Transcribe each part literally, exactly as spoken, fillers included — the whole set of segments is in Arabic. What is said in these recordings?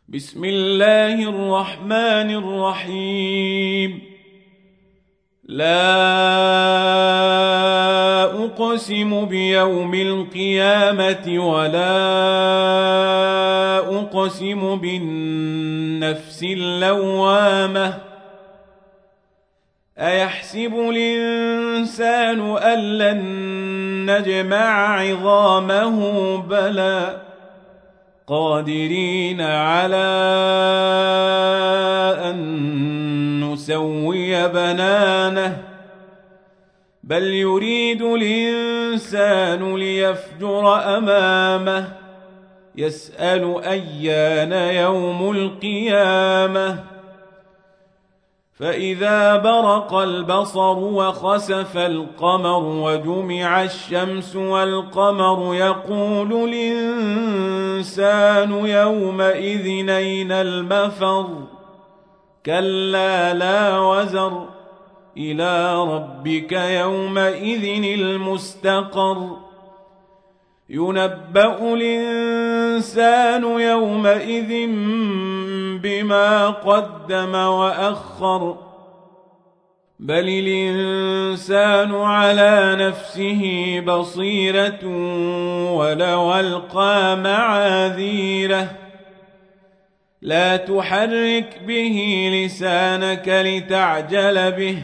بسم الله الرحمن الرحيم. لا أقسم بيوم القيامة ولا أقسم بالنفس اللوامة أيحسب الإنسان أن لن نجمع عظامه بلى قادرين على أن نسوي بنانه بل يريد الإنسان ليفجر أمامه يسأل أيان يوم القيامة فإذا برق البصر وخسف القمر وجمع الشمس والقمر يقول الإنسان يومئذ أين المفر كلا لا وزر إلى ربك يومئذ المستقر ينبأ الإنسان يومئذ بما قدم وأخر بل الإنسان على نفسه بصيرة ولو ألقى معاذيره لا تحرك به لسانك لتعجل به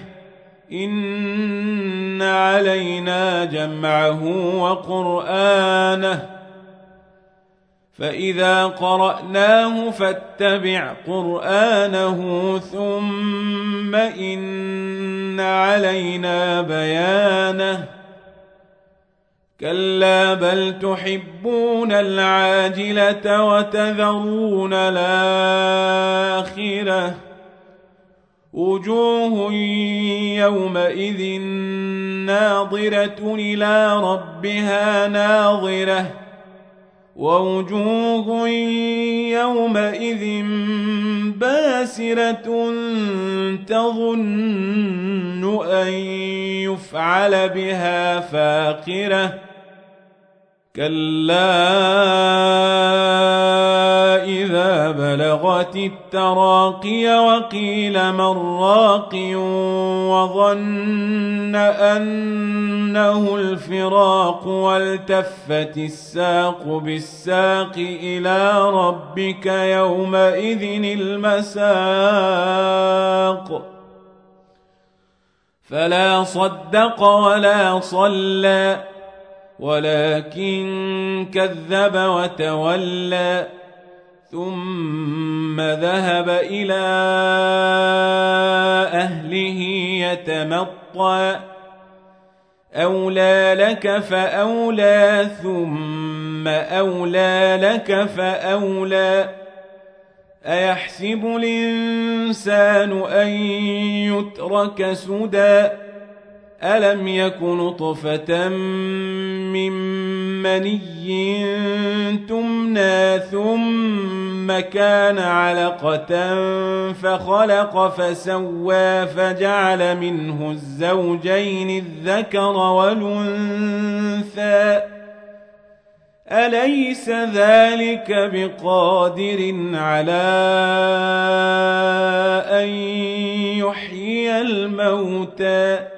إن علينا جمعه وقرآنه فإذا قرأناه فاتبع قرآنه ثم إن علينا بيانه كلا بل تحبون العاجلة وتذرون الآخرة وجوه يومئذ ناظرة إلى ربها ناظرة ووجوه يومئذ باسرة تظن أن يفعل بها فاقرة كلا إذا بلغت التراقي وقيل من راق وظن أنه الفراق والتفت الساق بالساق إلى ربك يومئذ المساق فلا صدق ولا صلى ولكن كذب وتولى ثم ذهب إلى أهله يتمطى أولى لك فأولى ثم أولى لك فأولى أيحسب الإنسان أن يترك سدى ألم يك نطفة من مني تمنى ثم كان علقة فخلق فسوى فجعل منه الزوجين الذكر والأنثى أليس ذلك بقادر على أن يحيي الموتى